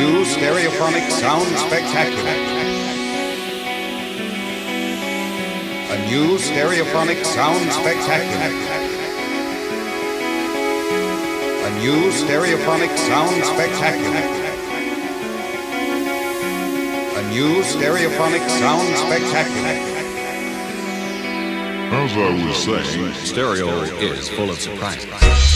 new stereophonic sound spectacular. A new stereophonic sound spectacular. A new stereophonic sound spectacular. A new stereophonic sound spectacular. As I was saying, stereo is full of surprises.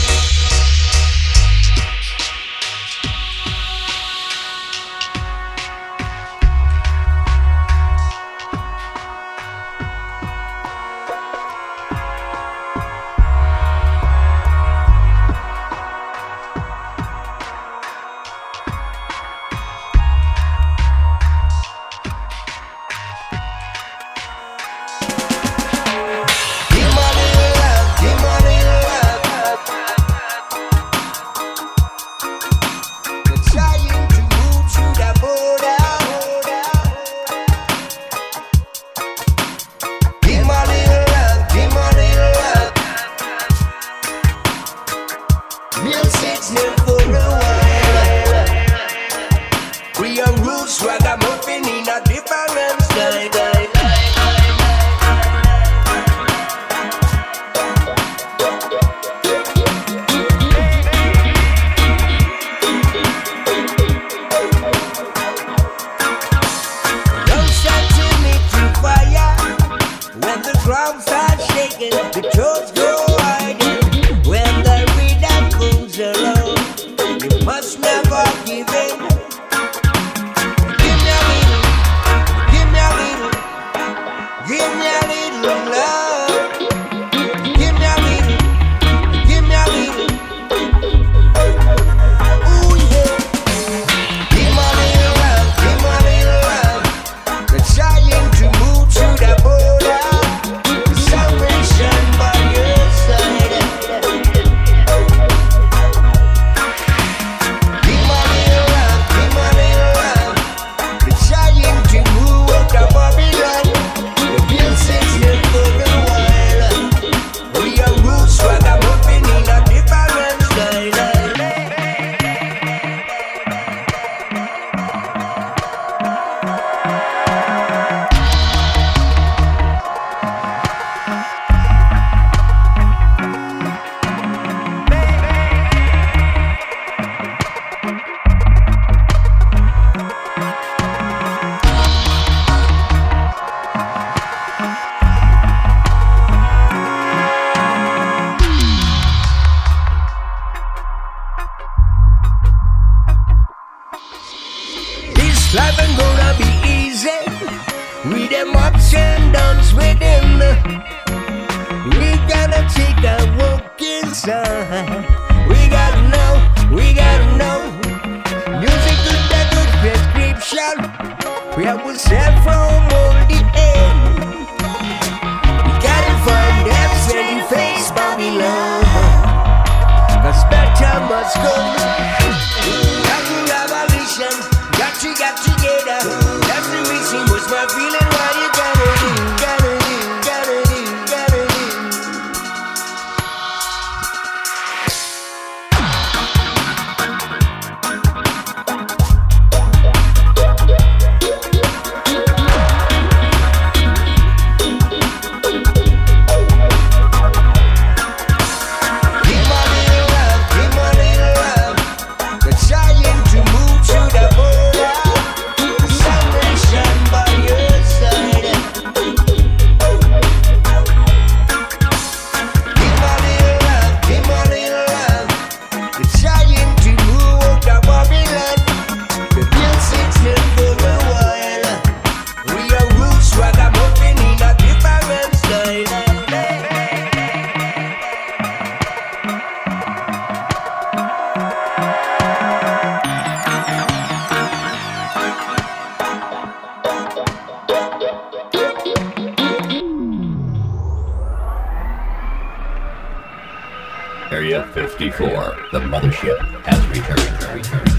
Area 54, the mothership has returned.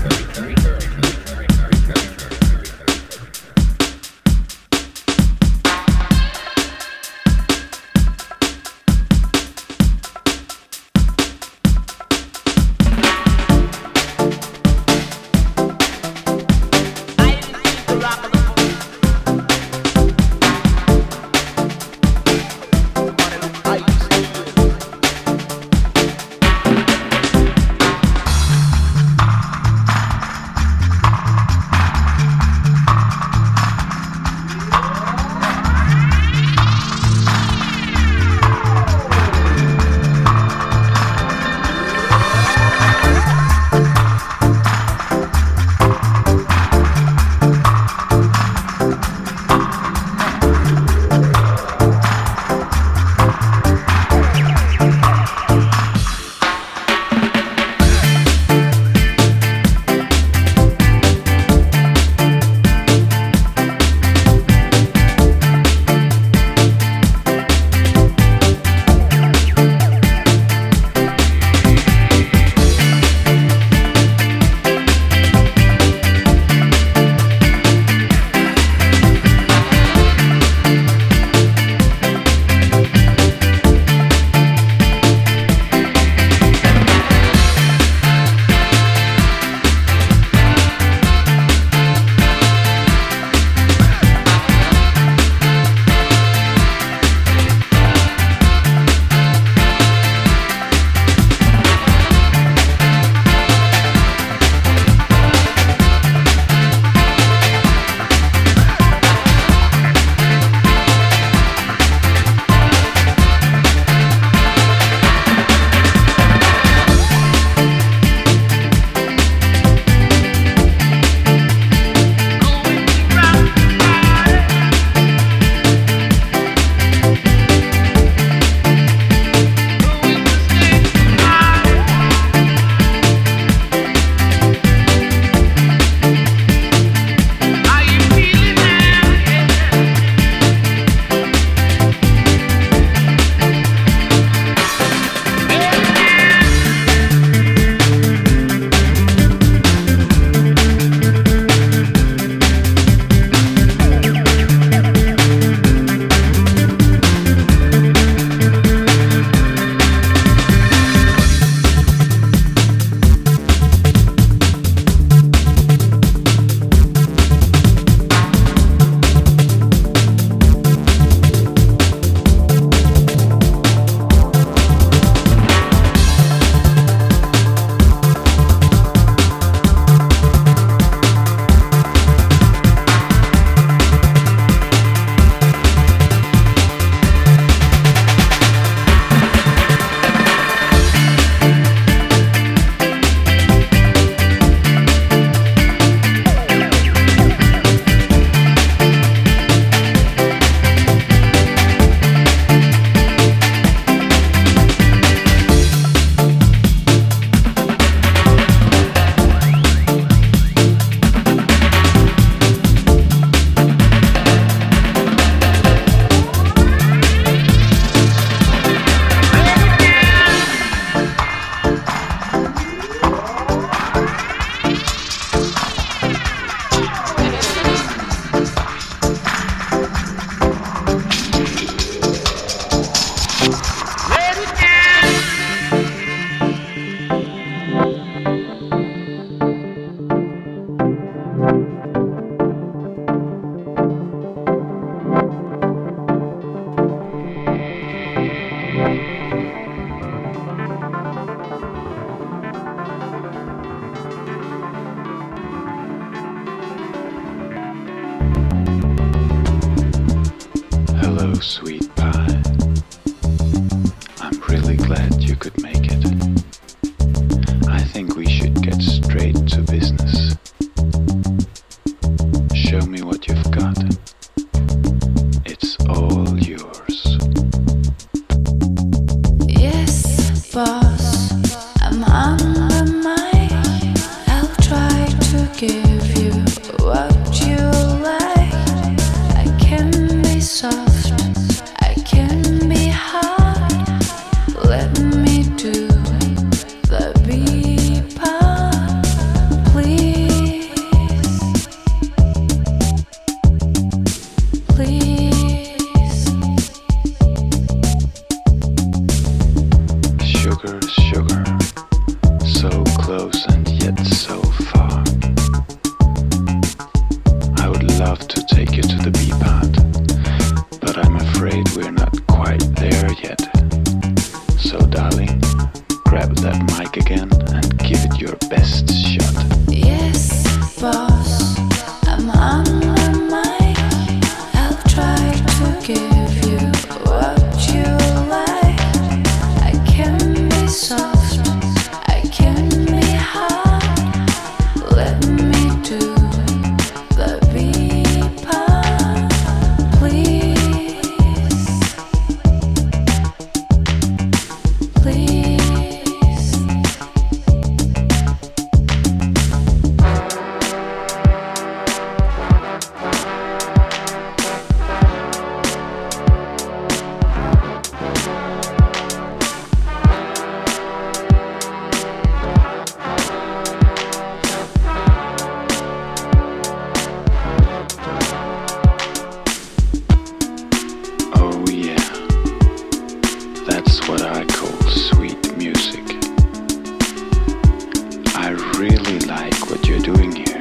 Hello, sweet pie. I'm really glad you could make it. I think we should get straight to business. Show me what you've got. It's all yours. Yes, boss, I'm on the mic. I'll try to give you what you like. I can be soft, I can be hard. Let me do the B part, please. Please. Sugar, sugar, so close and yet so far. I would love to take you to the B part, but I'm afraid we're not quite there yet. So darling, grab that mic again and give it your best shot. Yes, boss, I'm on the mic. I'll try to give you what you like. I can be soft, I can be hard. Let me do the B part, please. Please. Oh yeah, that's what I call sweet music. I really like what you're doing here.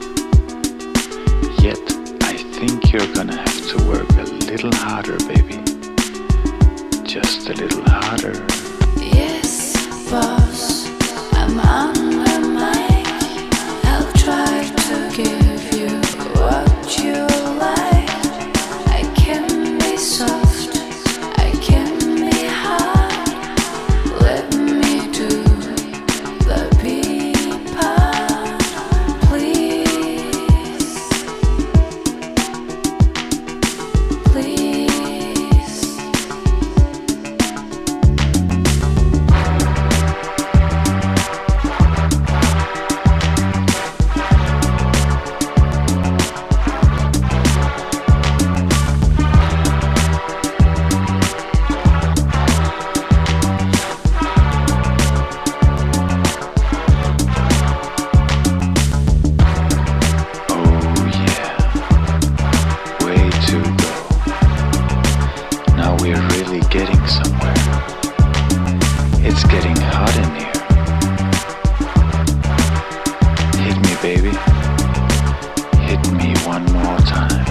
Yet, I think you're gonna have to work a little harder, baby. Just a little harder. Yes, boss, I'm on the mic. I'll try to give you what you like. I can be soft, I can be hard. Let me do the B part, please. Please. Oh yeah, way to go. Now we're really getting somewhere. It's getting hot in here. Hit me, baby. Hit me one more time.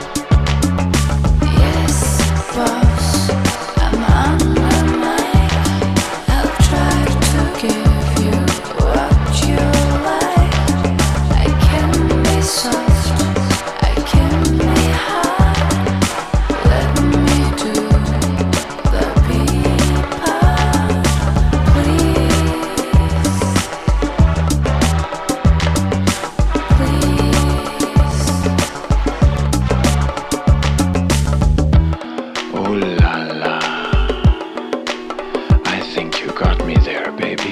Yes, boss, I'm on the mic. I'll try to give you what you like. I can be soft, I can be hard. Let me do the B part, please. Please. Oh la la. I think you got me there, baby.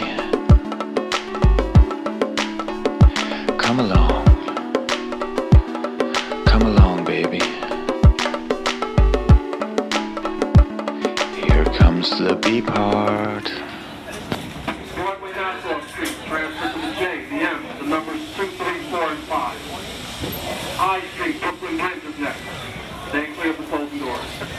Come along. Come along, baby. Here comes the B part. Broadway Nassau Street, transfer to the J, the M, the numbers 2, 3, 4, and 5. High Street, Brooklyn Bridge is next. Stay clear of the folding doors.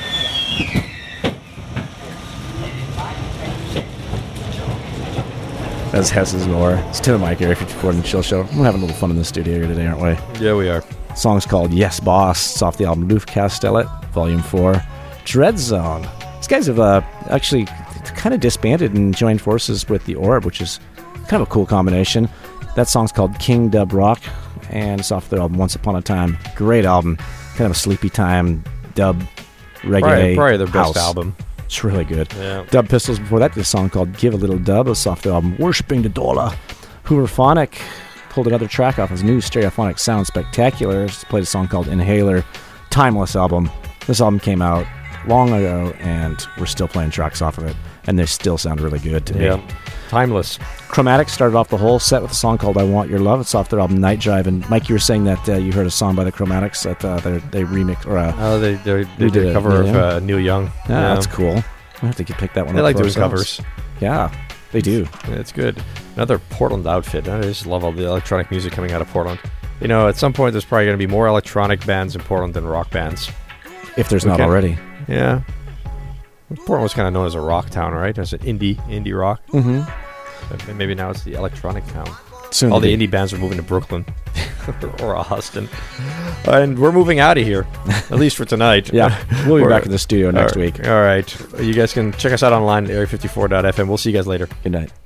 That's Hess's Roar. It's Tim and Mike here, 54 and Chill Show. We're having a little fun in the studio here today, aren't we? Yeah, we are. The song's called Yes Boss. It's off the album Luf Castellet, Volume 4. Dread Zone. These guys have actually kind of disbanded and joined forces with The Orb, which is kind of a cool combination. That song's called King Dub Rock, and it's off their album Once Upon a Time. Great album. Kind of a sleepy time dub reggae. Probably their best house. album. It's really good. Yeah. Dub Pistols before that did a song called Give a Little Dub. It was off the album Worshipping the Dollar. Hooverphonic pulled another track off his new Stereophonic Sound Spectacular. Played a song called Inhaler. Timeless album. This album came out long ago, and we're still playing tracks off of it, and they still sound really good to me. Timeless. Chromatic started off the whole set with a song called I Want Your Love. It's off their album Night Drive. And Mike, you were saying that you heard a song by the Chromatics that they remixed. Or, they did a cover of Neil Young. Yeah, that's cool. I have to pick that one They up. like for doing ourselves. covers. Yeah, they do. Yeah, it's good. Another Portland outfit. I just love all the electronic music coming out of Portland. You know, at some point there's probably going to be more electronic bands in Portland than rock bands. If there's not already. Yeah. Portland was kind of known as a rock town, right? As an indie rock. Mm-hmm. But maybe now it's the electronic town. Soon all to the be. indie bands are moving to Brooklyn or Austin. And we're moving out of here, at least for tonight. Yeah, we'll be back in the studio next all week. All right. You guys can check us out online at area54.fm. We'll see you guys later. Good night.